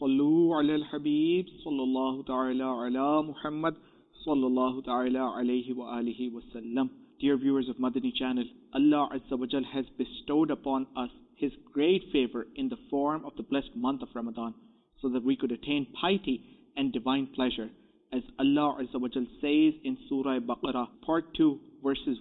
Sallu ala al-Habib sallallahu ta'ala ala Muhammad sallallahu ta'ala alayhi wa alihi wa sallam. Dear viewers of Madani channel, Allah Azza wa Jal has bestowed upon us His great favor in the form of the blessed month of Ramadan, so that we could attain piety and divine pleasure. As Allah Azza wa Jal says in Surah Baqarah, Part 2, verses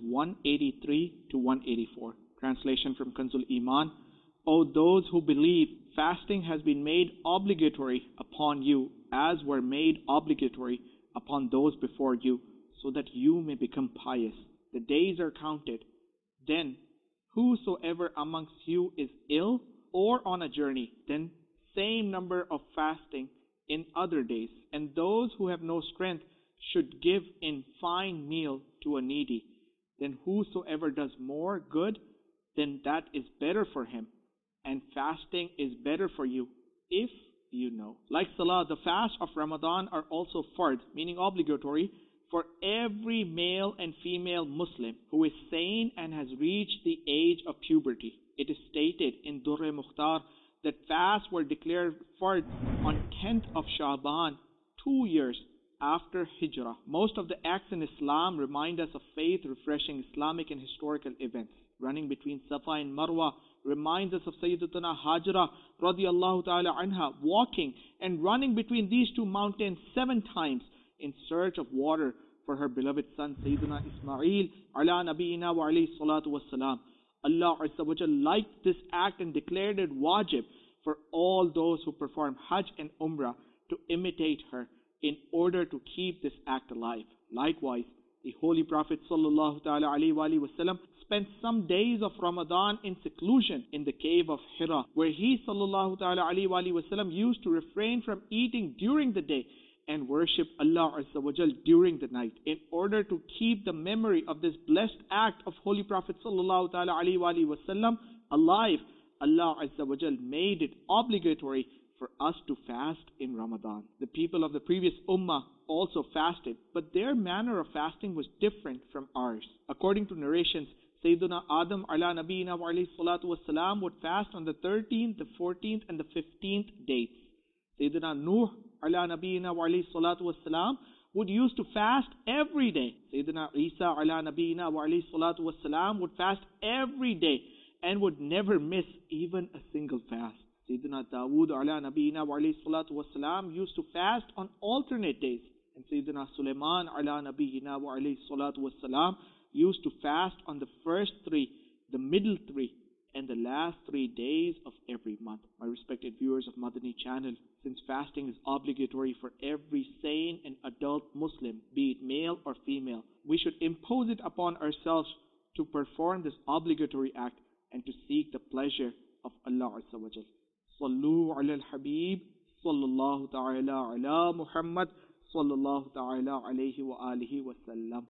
183 to 184. Translation from Kanzul Iman. O those who believe, fasting has been made obligatory upon you, as were made obligatory upon those before you, so that you may become pious. The days are counted. Then whosoever amongst you is ill or on a journey, then same number of fasting in other days. And those who have no strength should give in fine meal to a needy. Then whosoever does more good, then that is better for him. And fasting is better for you, if you know. Like Salah, the fast of Ramadan are also fard, meaning obligatory, for every male and female Muslim who is sane and has reached the age of puberty. It is stated in Durr Mukhtar that fasts were declared fard on 10th of Shaban, 2 years after Hijrah. Most of the acts in Islam remind us of faith, refreshing Islamic and historical events. Running between Safa and Marwa reminds us of Sayyidatuna Hajra radiallahu ta'ala anha, walking and running between these two mountains 7 times in search of water for her beloved son Sayyidina Ismail ala nabiyina wa alayhi salatu wassalam. Allah Azza wa Jal liked this act and declared it wajib for all those who perform Hajj and Umrah to imitate her in order to keep this act alive. Likewise, the Holy Prophet sallallahu ta'ala alayhi wa sallam spent some days of Ramadan in seclusion in the cave of Hira, where he sallallahu ta'ala alayhi wa sallam used to refrain from eating during the day and worship Allah Azza wa Jal during the night. In order to keep the memory of this blessed act of Holy Prophet sallallahu ta'ala alayhi wa sallam alive, Allah Azza wa Jal made it obligatory for us to fast in Ramadan. The people of the previous ummah also fasted, but their manner of fasting was different from ours. According to narrations, Sayyiduna Adam ala nabiyina wa alayhi salatu wassalam would fast on the 13th, the 14th and the 15th dates. Sayyiduna Nuh ala nabiyina wa alayhi salatu wassalam would used to fast every day. Sayyiduna Isa ala nabiyina wa alayhi salatu wassalam would fast every day and would never miss even a single fast. Sayyidina Dawood ala nabiyina wa alayhi salatu wassalam used to fast on alternate days. And Sayyidina Sulaiman ala nabiyina wa alayhi salatu wassalam used to fast on the first 3, the middle 3, and the last 3 days of every month. My respected viewers of Madani channel, since fasting is obligatory for every sane and adult Muslim, be it male or female, we should impose it upon ourselves to perform this obligatory act and to seek the pleasure of Allah Azza wa Jal. Sallu ala al-Habib sallallahu ta'ala ala Muhammad sallallahu ta'ala alayhi wa alihi wa sallam.